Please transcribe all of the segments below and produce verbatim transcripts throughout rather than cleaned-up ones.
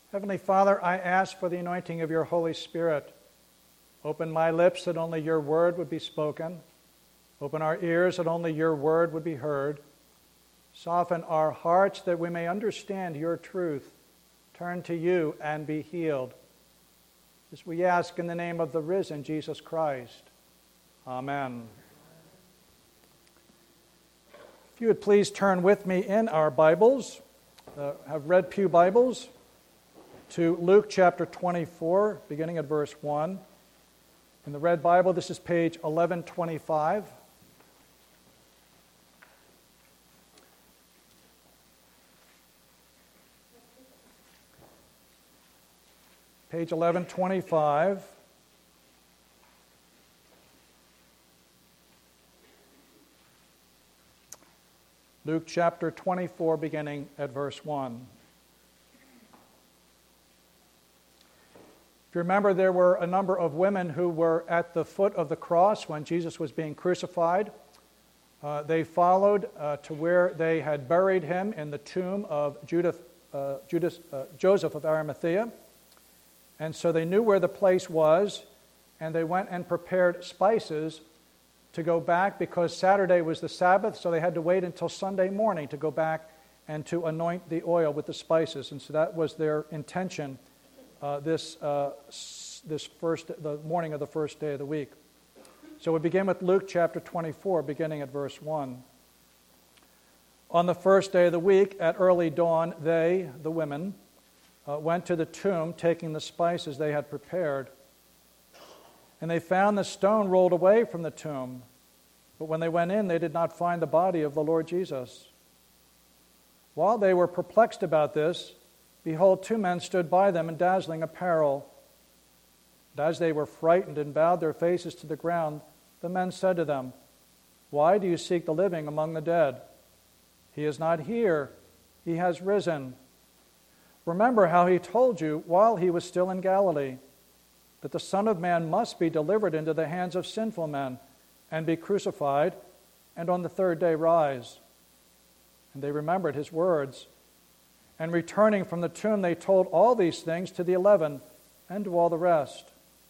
Heavenly Father, I ask for the anointing of your Holy Spirit. Open my lips that only your word would be spoken. Open our ears that only your word would be heard. Soften our hearts that we may understand your truth. Turn to you and be healed. This we ask in the name of the risen Jesus Christ. Amen. If you would please turn with me in our Bibles, uh, have Red Pew Bibles, to Luke chapter twenty-four, beginning at verse one. In the Red Bible, this is page eleven twenty-five. Page eleven twenty-five. Luke chapter twenty-four, beginning at verse one. If you remember, there were a number of women who were at the foot of the cross when Jesus was being crucified. Uh, they followed uh, to where they had buried him in the tomb of Judith, uh, Judas, uh, Joseph of Arimathea. And so they knew where the place was, and they went and prepared spices to go back because Saturday was the Sabbath, so they had to wait until Sunday morning to go back and to anoint the oil with the spices. And so that was their intention uh, this uh, this first the morning of the first day of the week. So we begin with Luke chapter twenty-four, beginning at verse one. On the first day of the week, at early dawn, they, the women, uh, went to the tomb, taking the spices they had prepared. And they found the stone rolled away from the tomb. But when they went in, they did not find the body of the Lord Jesus. While they were perplexed about this, behold, two men stood by them in dazzling apparel. And as they were frightened and bowed their faces to the ground, the men said to them, "Why do you seek the living among the dead? He is not here. He has risen. Remember how he told you while he was still in Galilee, that the Son of Man must be delivered into the hands of sinful men and be crucified, and on the third day rise." And they remembered his words. And returning from the tomb, they told all these things to the eleven and to all the rest.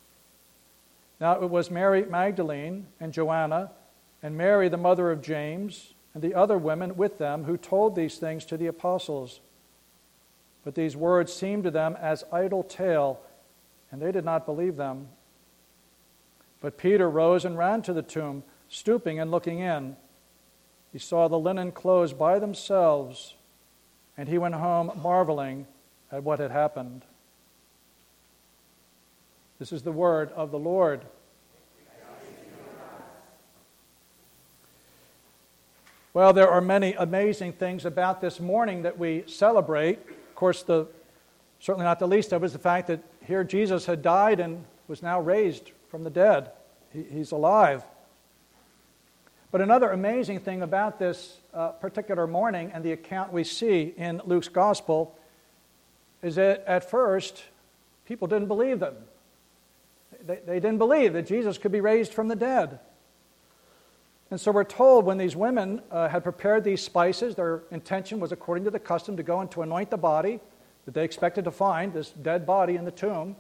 Now it was Mary Magdalene and Joanna and Mary, the mother of James, and the other women with them who told these things to the apostles. But these words seemed to them as idle tale, and they did not believe them. But Peter rose and ran to the tomb, stooping and looking in. He saw the linen clothes by themselves, and he went home marveling at what had happened. This is the word of the Lord. Well, there are many amazing things about this morning that we celebrate. Of course, the certainly not the least of it is the fact that here Jesus had died and was now raised from the dead. He, he's alive. But another amazing thing about this uh, particular morning and the account we see in Luke's Gospel is that at first people didn't believe them. They, they didn't believe that Jesus could be raised from the dead. And so we're told when these women uh, had prepared these spices, their intention was, according to the custom, to go and to anoint the body that they expected to find, this dead body in the tomb.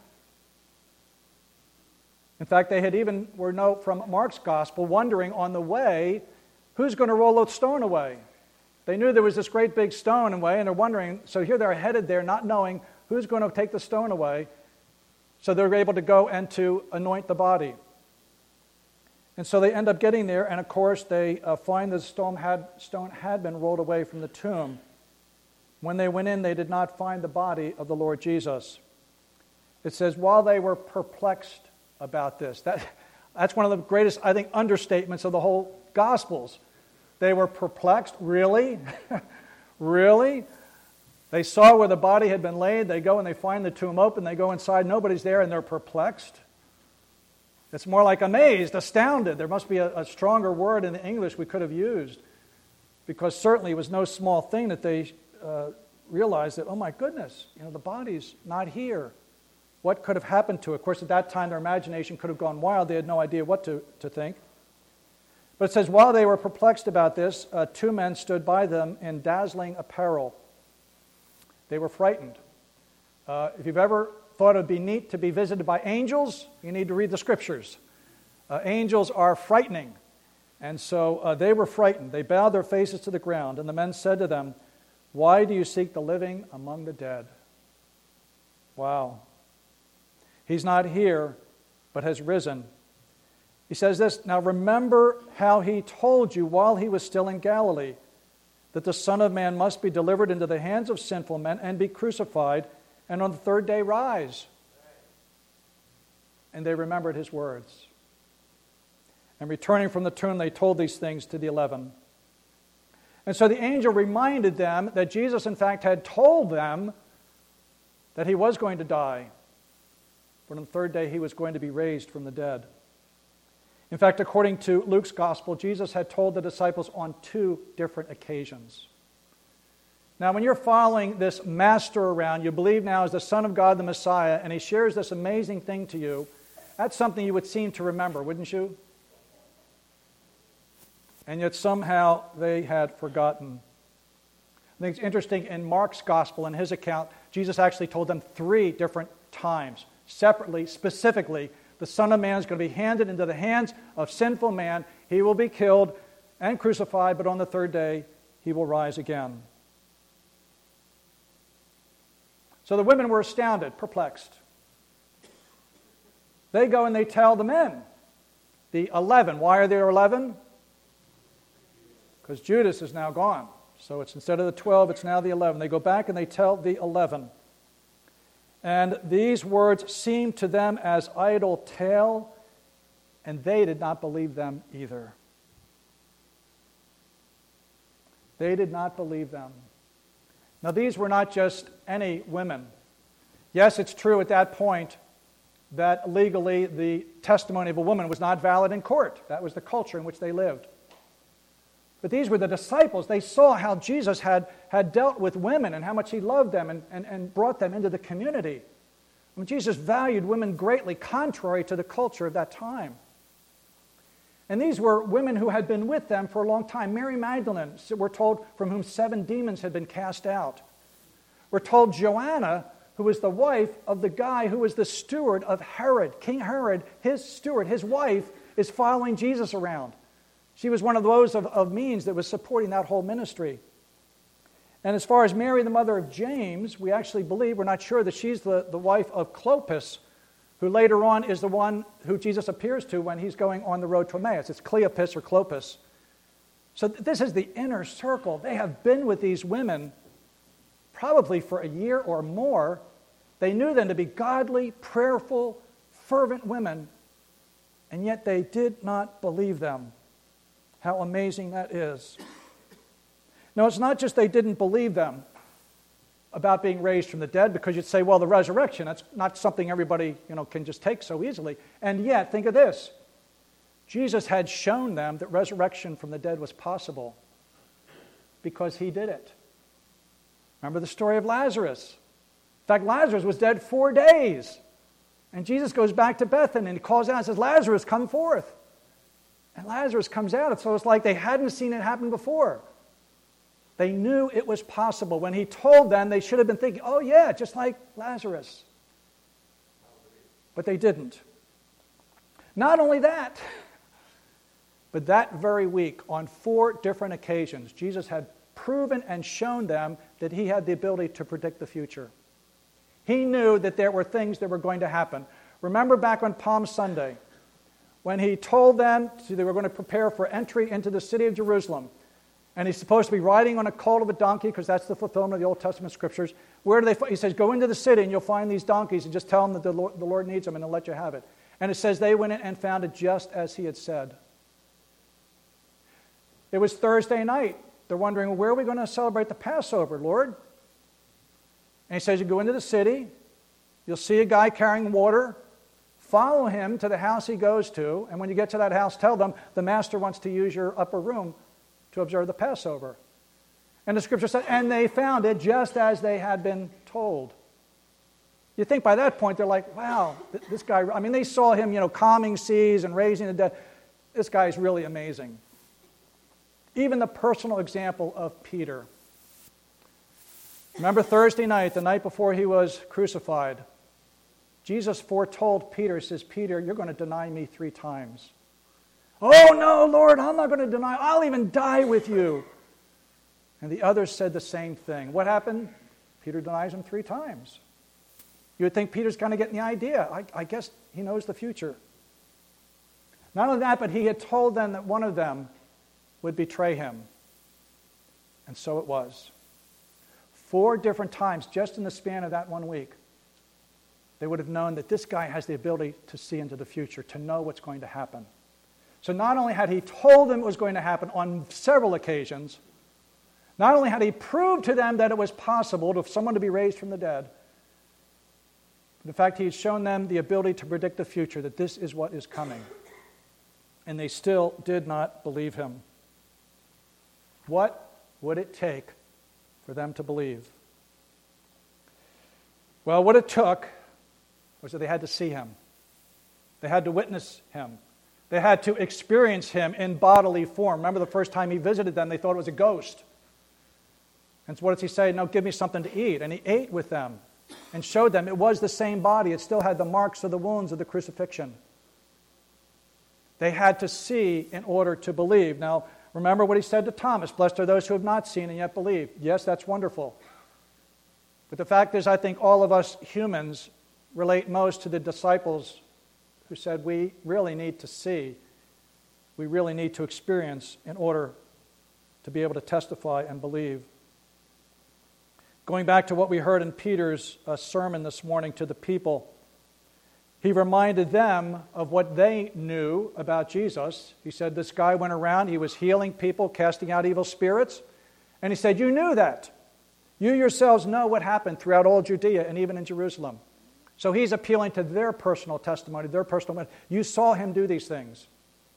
In fact, they had even, we know from Mark's Gospel, wondering on the way, who's going to roll the stone away? They knew there was this great big stone away, and they're wondering, so here they're headed there not knowing who's going to take the stone away. So they're able to go and to anoint the body. And so they end up getting there, and of course they uh, find the stone had, stone had been rolled away from the tomb. When they went in, they did not find the body of the Lord Jesus. It says, while they were perplexed about this. That, that's one of the greatest, I think, understatements of the whole Gospels. They were perplexed. Really? Really? They saw where the body had been laid. They go and they find the tomb open. They go inside. Nobody's there, and they're perplexed. It's more like amazed, astounded. There must be a, a stronger word in the English we could have used, because certainly it was no small thing that they uh, realized that, oh my goodness, you know, the body's not here. What could have happened to it? Of course, at that time, their imagination could have gone wild. They had no idea what to, to think. But it says, while they were perplexed about this, uh, two men stood by them in dazzling apparel. They were frightened. Uh, if you've ever thought it would be neat to be visited by angels, you need to read the scriptures. Uh, angels are frightening. And so uh, they were frightened. They bowed their faces to the ground. And the men said to them, "Why do you seek the living among the dead?" Wow. He's not here, but has risen. He says this, "Now remember how he told you while he was still in Galilee, that the Son of Man must be delivered into the hands of sinful men and be crucified, and on the third day rise." And they remembered his words. And returning from the tomb, they told these things to the eleven. And so the angel reminded them that Jesus, in fact, had told them that he was going to die, but on the third day he was going to be raised from the dead. In fact, according to Luke's gospel, Jesus had told the disciples on two different occasions. Now, when you're following this master around, you believe now as the Son of God, the Messiah, and he shares this amazing thing to you, that's something you would seem to remember, wouldn't you? And yet somehow they had forgotten. I think it's interesting, in Mark's gospel, in his account, Jesus actually told them three different times, separately, specifically, the Son of Man is going to be handed into the hands of sinful man. He will be killed and crucified, but on the third day, he will rise again. So the women were astounded, perplexed. They go and they tell the men, the eleven. Why are there eleven? Because Judas is now gone. So it's instead of the twelve, it's now the eleven. They go back and they tell the eleven. And these words seemed to them as idle tale, and they did not believe them either. They did not believe them. Now, these were not just any women. Yes, it's true at that point that legally the testimony of a woman was not valid in court. That was the culture in which they lived. But these were the disciples. They saw how Jesus had, had dealt with women and how much he loved them and, and, and brought them into the community. I mean, Jesus valued women greatly, contrary to the culture of that time. And these were women who had been with them for a long time. Mary Magdalene, we're told, from whom seven demons had been cast out. We're told Joanna, who was the wife of the guy who was the steward of Herod. King Herod, his steward, his wife, is following Jesus around. She was one of those of, of means that was supporting that whole ministry. And as far as Mary, the mother of James, we actually believe, we're not sure, that she's the, the wife of Clopas, who later on is the one who Jesus appears to when he's going on the road to Emmaus. It's Cleopas or Clopas. So this is the inner circle. They have been with these women probably for a year or more. They knew them to be godly, prayerful, fervent women, and yet they did not believe them. How amazing that is. No, it's not just they didn't believe them about being raised from the dead, because you'd say, well, the resurrection, that's not something everybody, you know, can just take so easily. And yet, think of this. Jesus had shown them that resurrection from the dead was possible because he did it. Remember the story of Lazarus. In fact, Lazarus was dead four days. And Jesus goes back to Bethany and he calls out and says, "Lazarus, come forth." And Lazarus comes out. And so it's like they hadn't seen it happen before. They knew it was possible. When he told them, they should have been thinking, oh yeah, just like Lazarus. But they didn't. Not only that, but that very week, on four different occasions, Jesus had proven and shown them that he had the ability to predict the future. He knew that there were things that were going to happen. Remember back on Palm Sunday, when he told them they were going to prepare for entry into the city of Jerusalem, and he's supposed to be riding on a colt of a donkey, because that's the fulfillment of the Old Testament scriptures. Where do they? He says, go into the city and you'll find these donkeys, and just tell them that the Lord, the Lord needs them, and he'll let you have it. And it says they went in and found it just as he had said. It was Thursday night. They're wondering, well, where are we going to celebrate the Passover, Lord? And he says, you go into the city, you'll see a guy carrying water, follow him to the house he goes to, and when you get to that house, tell them the master wants to use your upper room to observe the Passover. And the scripture said, and they found it just as they had been told. You think by that point, they're like, wow, this guy, I mean, they saw him, you know, calming seas and raising the dead. This guy is really amazing. Even the personal example of Peter. Remember Thursday night, the night before he was crucified, Jesus foretold Peter, says, Peter, you're going to deny me three times. Oh, no, Lord, I'm not going to deny. I'll even die with you. And the others said the same thing. What happened? Peter denies him three times. You would think Peter's kind of getting the idea. I, I guess he knows the future. Not only that, but he had told them that one of them would betray him. And so it was. Four different times, just in the span of that one week, they would have known that this guy has the ability to see into the future, to know what's going to happen. So not only had he told them it was going to happen on several occasions, not only had he proved to them that it was possible for someone to be raised from the dead, but in fact he had shown them the ability to predict the future, that this is what is coming. And they still did not believe him. What would it take for them to believe? Well, what it took was that they had to see him. They had to witness him. They had to experience him in bodily form. Remember the first time he visited them, they thought it was a ghost. And so what does he say? No, give me something to eat. And he ate with them and showed them it was the same body. It still had the marks of the wounds of the crucifixion. They had to see in order to believe. Now, remember what he said to Thomas, blessed are those who have not seen and yet believe. Yes, that's wonderful. But the fact is, I think all of us humans relate most to the disciples who said we really need to see, we really need to experience in order to be able to testify and believe. Going back to what we heard in Peter's uh, sermon this morning to the people, he reminded them of what they knew about Jesus. He said this guy went around, he was healing people, casting out evil spirits, and he said, you knew that. You yourselves know what happened throughout all Judea and even in Jerusalem. So he's appealing to their personal testimony, their personal, you saw him do these things.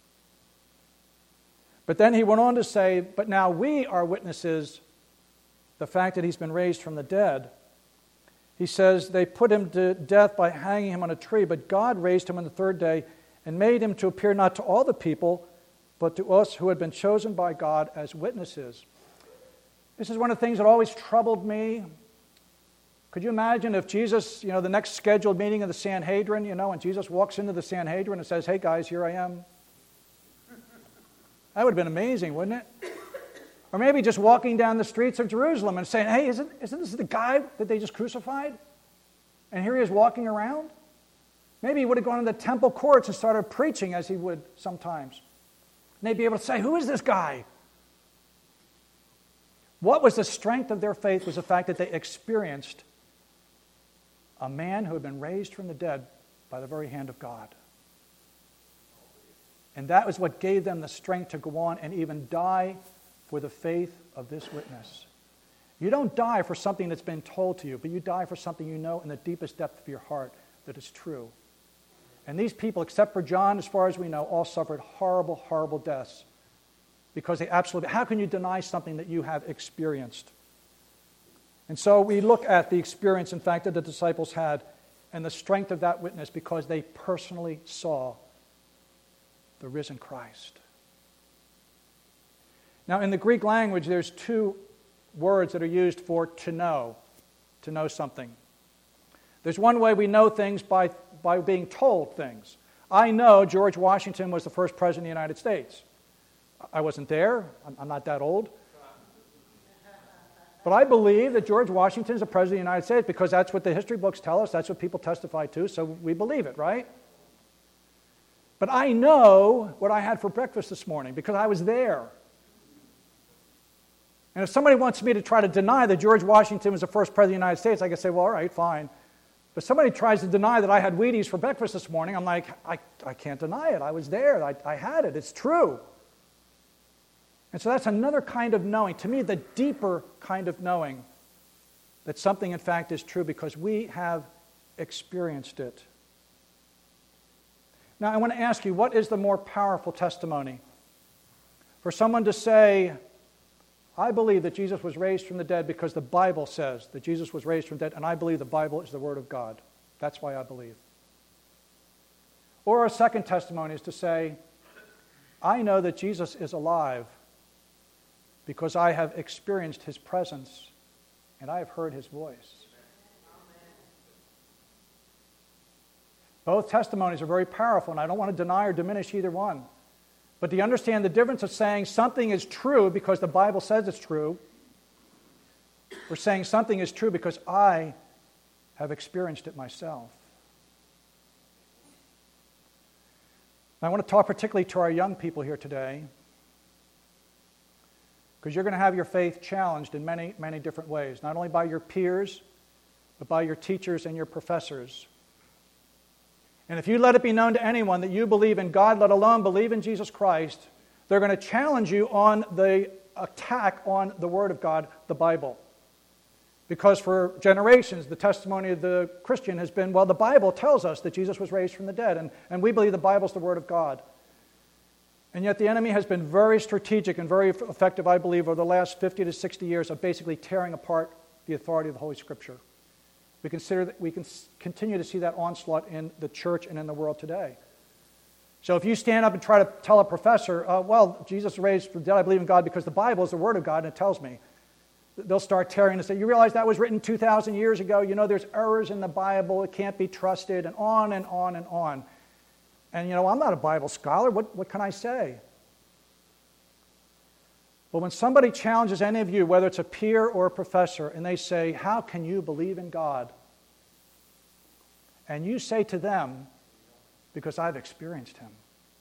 But then he went on to say, but now we are witnesses, the fact that he's been raised from the dead. He says they put him to death by hanging him on a tree, but God raised him on the third day and made him to appear not to all the people, but to us who had been chosen by God as witnesses. This is one of the things that always troubled me. Could you imagine if Jesus, you know, the next scheduled meeting of the Sanhedrin, you know, and Jesus walks into the Sanhedrin and says, hey guys, here I am. That would have been amazing, wouldn't it? Or maybe just walking down the streets of Jerusalem and saying, hey, isn't, isn't this the guy that they just crucified? And here he is walking around. Maybe he would have gone to the temple courts and started preaching as he would sometimes. And they'd be able to say, who is this guy? What was the strength of their faith was the fact that they experienced a man who had been raised from the dead by the very hand of God. And that was what gave them the strength to go on and even die for the faith of this witness. You don't die for something that's been told to you, but you die for something you know in the deepest depth of your heart that is true. And these people, except for John, as far as we know, all suffered horrible, horrible deaths because they absolutely, how can you deny something that you have experienced? And so we look at the experience, in fact, that the disciples had and the strength of that witness because they personally saw the risen Christ. Now, in the Greek language, there's two words that are used for to know, to know something. There's one way we know things by, by being told things. I know George Washington was the first president of the United States. I wasn't there. I'm, I'm not that old. But I believe that George Washington is the president of the United States because that's what the history books tell us. That's what people testify to, so we believe it, right? But I know what I had for breakfast this morning because I was there. And if somebody wants me to try to deny that George Washington was the first president of the United States, I can say, well, all right, fine. But somebody tries to deny that I had Wheaties for breakfast this morning, I'm like, I, I can't deny it. I was there. I, I had it. It's true. And so that's another kind of knowing. To me, the deeper kind of knowing that something, in fact, is true because we have experienced it. Now, I want to ask you, what is the more powerful testimony? For someone to say, I believe that Jesus was raised from the dead because the Bible says that Jesus was raised from the dead, and I believe the Bible is the Word of God. That's why I believe. Or a second testimony is to say, I know that Jesus is alive because I have experienced his presence and I have heard his voice. Both testimonies are very powerful, and I don't want to deny or diminish either one. But do you understand the difference of saying something is true because the Bible says it's true, or saying something is true because I have experienced it myself? I want to talk particularly to our young people here today, because you're going to have your faith challenged in many, many different ways, not only by your peers, but by your teachers and your professors. And if you let it be known to anyone that you believe in God, let alone believe in Jesus Christ, they're going to challenge you on the attack on the Word of God, the Bible. Because for generations, the testimony of the Christian has been, well, the Bible tells us that Jesus was raised from the dead, and, and we believe the Bible is the Word of God. And yet the enemy has been very strategic and very effective, I believe, over the last fifty to sixty years of basically tearing apart the authority of the Holy Scripture. We consider that we can continue to see that onslaught in the church and in the world today. So if you stand up and try to tell a professor, uh, well, Jesus raised from the dead, I believe in God because the Bible is the Word of God and it tells me, they'll start tearing and say, you realize that was written two thousand years ago? You know, there's errors in the Bible. It can't be trusted, and on and on and on. And, you know, I'm not a Bible scholar. What, what can I say? But when somebody challenges any of you, whether it's a peer or a professor, and they say, how can you believe in God? And you say to them, because I've experienced Him.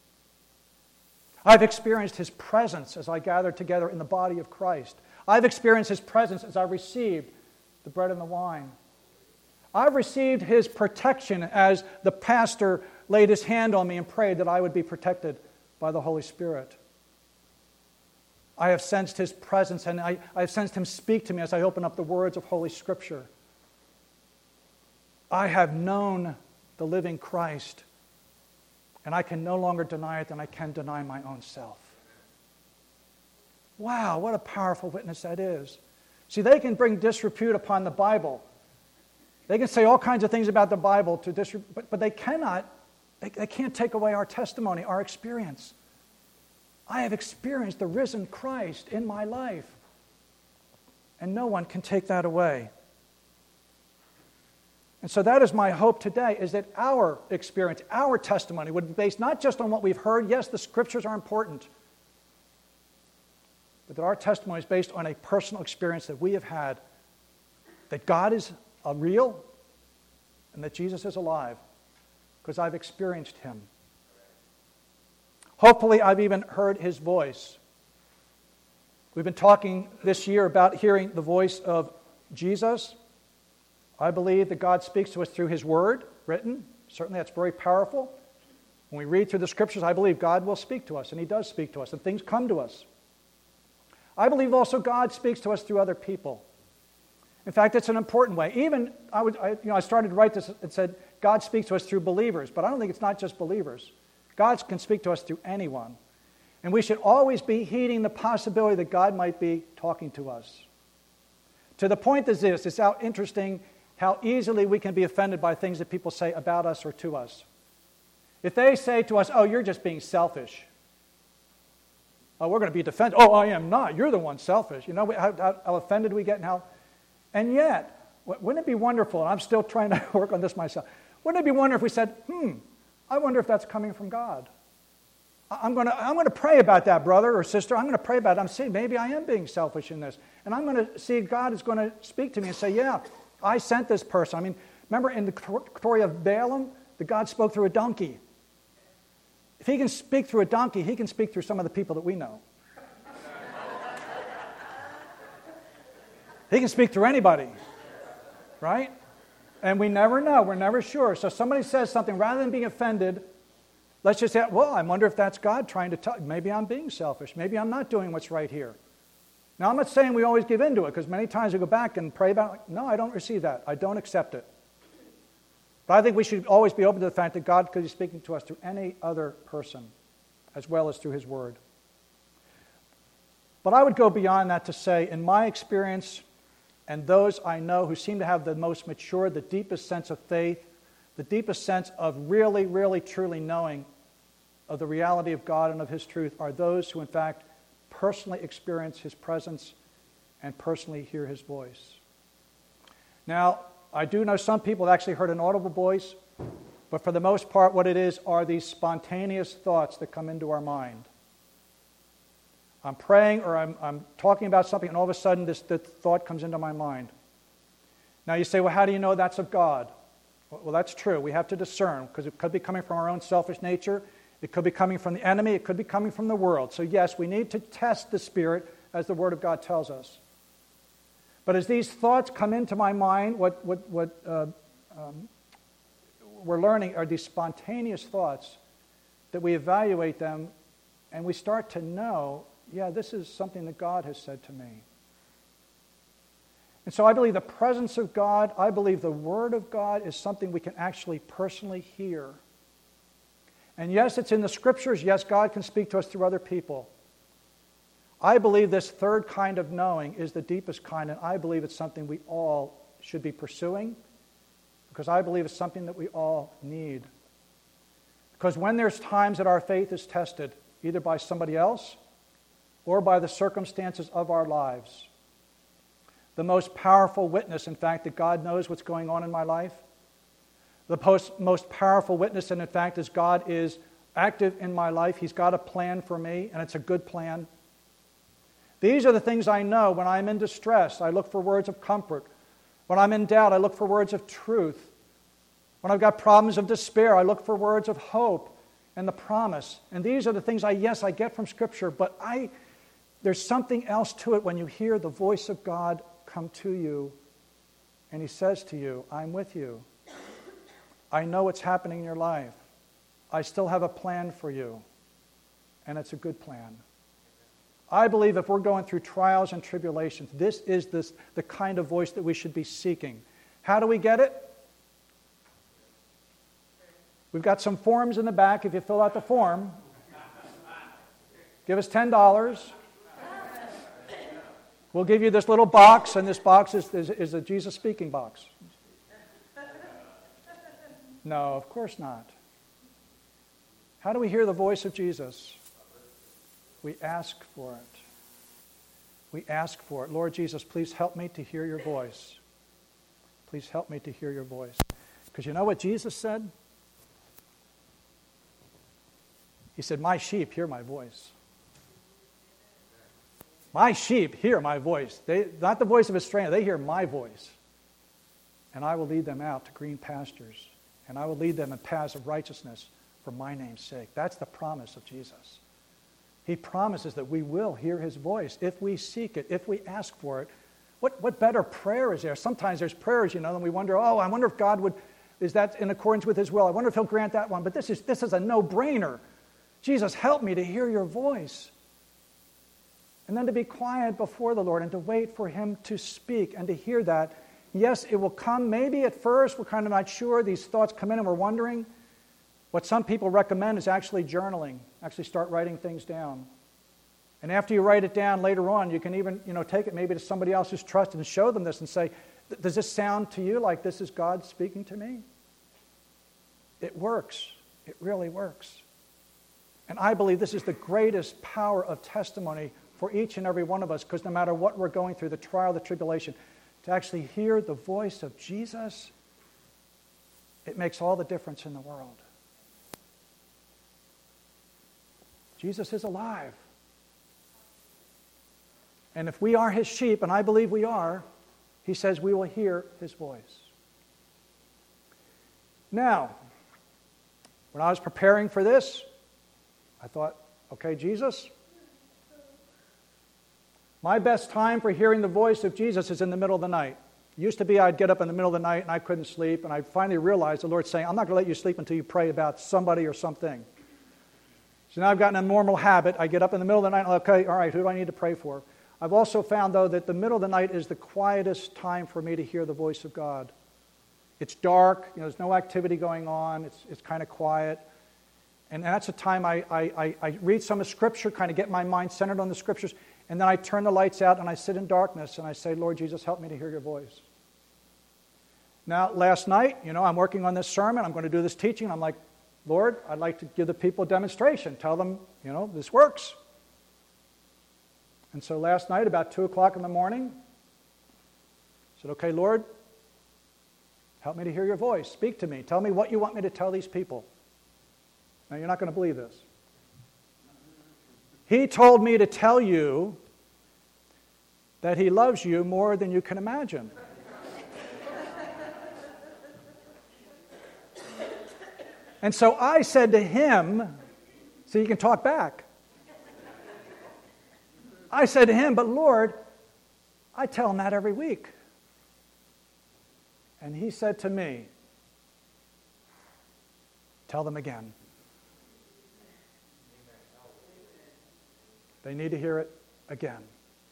I've experienced His presence as I gathered together in the body of Christ. I've experienced His presence as I received the bread and the wine. I've received His protection as the pastor laid his hand on me and prayed that I would be protected by the Holy Spirit. I have sensed His presence, and I, I have sensed Him speak to me as I open up the words of Holy Scripture. I have known the living Christ, and I can no longer deny it than I can deny my own self. Wow, what a powerful witness that is. See, they can bring disrepute upon the Bible. They can say all kinds of things about the Bible, to disre- but, but they cannot, they, they can't take away our testimony, our experience. I have experienced the risen Christ in my life, and no one can take that away. And so that is my hope today, is that our experience, our testimony would be based not just on what we've heard. Yes, the Scriptures are important, but that our testimony is based on a personal experience that we have had, that God is a real and that Jesus is alive, because I've experienced Him. Hopefully, I've even heard His voice. We've been talking this year about hearing the voice of Jesus. I believe that God speaks to us through His Word, written. Certainly, that's very powerful. When we read through the Scriptures, I believe God will speak to us, and He does speak to us, and things come to us. I believe also God speaks to us through other people. In fact, it's an important way. Even, I, would, I, you know, I started to write this, it said, God speaks to us through believers, but I don't think it's not just believers. God can speak to us through anyone. And we should always be heeding the possibility that God might be talking to us. To the point is this, it's how interesting how easily we can be offended by things that people say about us or to us. If they say to us, oh, you're just being selfish. Oh, we're going to be defended. Oh, I am not. You're the one selfish. You know how, how, how offended we get and how... And yet, wouldn't it be wonderful, and I'm still trying to work on this myself, wouldn't it be wonderful if we said, hmm, I wonder if that's coming from God. I'm going to I'm going to pray about that, brother or sister. I'm going to pray about it. I'm seeing maybe I am being selfish in this. And I'm going to see if God is going to speak to me and say, yeah, I sent this person. I mean, remember in the story of Balaam, that God spoke through a donkey. If He can speak through a donkey, He can speak through some of the people that we know. He can speak through anybody, right? And we never know. We're never sure. So somebody says something, rather than being offended, let's just say, well, I wonder if that's God trying to tell. Maybe I'm being selfish. Maybe I'm not doing what's right here. Now, I'm not saying we always give in to it, because many times we go back and pray about it. No, I don't receive that. I don't accept it. But I think we should always be open to the fact that God could be speaking to us through any other person, as well as through His Word. But I would go beyond that to say, in my experience, and those I know who seem to have the most mature, the deepest sense of faith, the deepest sense of really, really, truly knowing of the reality of God and of His truth, are those who, in fact, personally experience His presence and personally hear His voice. Now, I do know some people have actually heard an audible voice, but for the most part, what it is are these spontaneous thoughts that come into our mind. I'm praying or I'm, I'm talking about something, and all of a sudden this, this thought comes into my mind. Now you say, well, how do you know that's of God? Well, well that's true. We have to discern, because it could be coming from our own selfish nature. It could be coming from the enemy. It could be coming from the world. So yes, we need to test the Spirit as the Word of God tells us. But as these thoughts come into my mind, what, what, what uh, um, we're learning are these spontaneous thoughts that we evaluate them and we start to know, yeah, this is something that God has said to me. And so I believe the presence of God, I believe the Word of God is something we can actually personally hear. And yes, it's in the Scriptures. Yes, God can speak to us through other people. I believe this third kind of knowing is the deepest kind, and I believe it's something we all should be pursuing, because I believe it's something that we all need. Because when there's times that our faith is tested, either by somebody else or by the circumstances of our lives, the most powerful witness, in fact, that God knows what's going on in my life, the post, most powerful witness, and in fact, is God is active in my life. He's got a plan for me, and it's a good plan. These are the things I know when I'm in distress. I look for words of comfort. When I'm in doubt, I look for words of truth. When I've got problems of despair, I look for words of hope and the promise. And these are the things I, yes, I get from Scripture, but I, there's something else to it when you hear the voice of God come to you and He says to you, I'm with you. I know what's happening in your life. I still have a plan for you, and it's a good plan. I believe if we're going through trials and tribulations, this is this, the kind of voice that we should be seeking. How do we get it? We've got some forms in the back. If you fill out the form, give us ten dollars. We'll give you this little box, and this box is, is, is a Jesus speaking box. No, of course not. How do we hear the voice of Jesus? We ask for it. We ask for it. Lord Jesus, please help me to hear your voice. Please help me to hear your voice. Because you know what Jesus said? He said, my sheep hear my voice. My sheep hear my voice. They, not the voice of a stranger. They hear my voice. And I will lead them out to green pastures. And I will lead them in paths of righteousness for my name's sake. That's the promise of Jesus. He promises that we will hear His voice if we seek it, if we ask for it. What, what better prayer is there? Sometimes there's prayers, you know, and we wonder, oh, I wonder if God would, is that in accordance with His will? I wonder if He'll grant that one. But this is, this is a no-brainer. Jesus, help me to hear your voice. And then to be quiet before the Lord and to wait for Him to speak and to hear that. Yes, it will come. Maybe at first we're kind of not sure. These thoughts come in and we're wondering. What some people recommend is actually journaling. Actually start writing things down. And after you write it down later on, you can even, you know, take it maybe to somebody else who's trusted and show them this and say, does this sound to you like this is God speaking to me? It works. It really works. And I believe this is the greatest power of testimony for each and every one of us, because no matter what we're going through, the trial, the tribulation, to actually hear the voice of Jesus, it makes all the difference in the world. Jesus is alive. And if we are His sheep, and I believe we are, He says we will hear His voice. Now, when I was preparing for this, I thought, okay, Jesus, my best time for hearing the voice of Jesus is in the middle of the night. It used to be I'd get up in the middle of the night and I couldn't sleep, and I finally realized the Lord's saying, I'm not going to let you sleep until you pray about somebody or something. So now I've gotten a normal habit. I get up in the middle of the night and I'm like, okay, all right, who do I need to pray for? I've also found, though, that the middle of the night is the quietest time for me to hear the voice of God. It's dark, you know, there's no activity going on, it's, it's kind of quiet. And that's a time I, I, I read some of Scripture, kind of get my mind centered on the Scriptures, and then I turn the lights out and I sit in darkness and I say, Lord Jesus, help me to hear your voice. Now, last night, you know, I'm working on this sermon, I'm going to do this teaching, I'm like, Lord, I'd like to give the people a demonstration. Tell them, you know, this works. And so last night, about two o'clock in the morning, I said, okay, Lord, Help me to hear your voice. Speak to me. Tell me what you want me to tell these people. Now, you're not going to believe this. He told me to tell you that he loves you more than you can imagine. And so I said to him, so you can talk back. I said to him, but Lord, I tell him that every week. And he said to me, tell them again. They need to hear it again.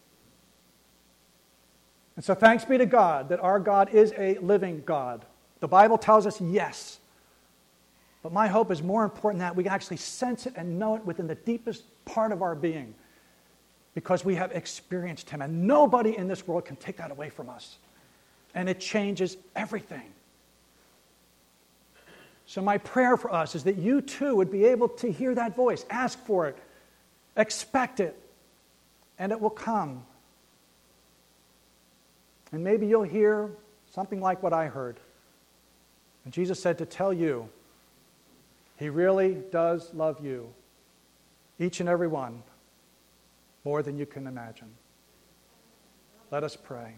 And so thanks be to God that our God is a living God. The Bible tells us yes. But my hope is more important than that we can actually sense it and know it within the deepest part of our being, because we have experienced him. And nobody in this world can take that away from us. And it changes everything. So my prayer for us is that you too would be able to hear that voice, ask for it, expect it, and it will come. And maybe you'll hear something like what I heard. And Jesus said to tell you, he really does love you, each and every one, more than you can imagine. Let us pray.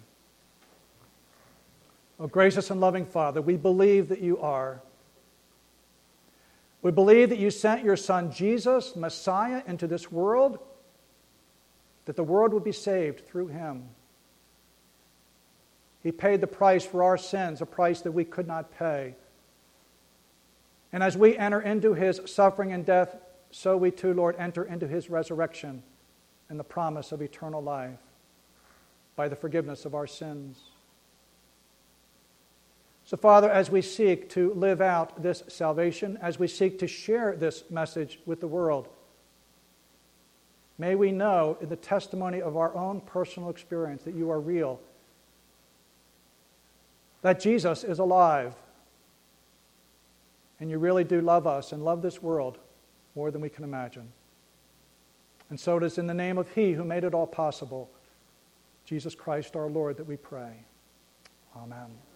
Oh, gracious and loving Father, we believe that you are. We believe that you sent your Son, Jesus, Messiah, into this world, that the world would be saved through him. He paid the price for our sins, a price that we could not pay. And as we enter into his suffering and death, so we too, Lord, enter into his resurrection and the promise of eternal life by the forgiveness of our sins. So, Father, as we seek to live out this salvation, as we seek to share this message with the world, may we know in the testimony of our own personal experience that you are real, that Jesus is alive, and you really do love us and love this world more than we can imagine. And so it is in the name of he who made it all possible, Jesus Christ our Lord, that we pray. Amen.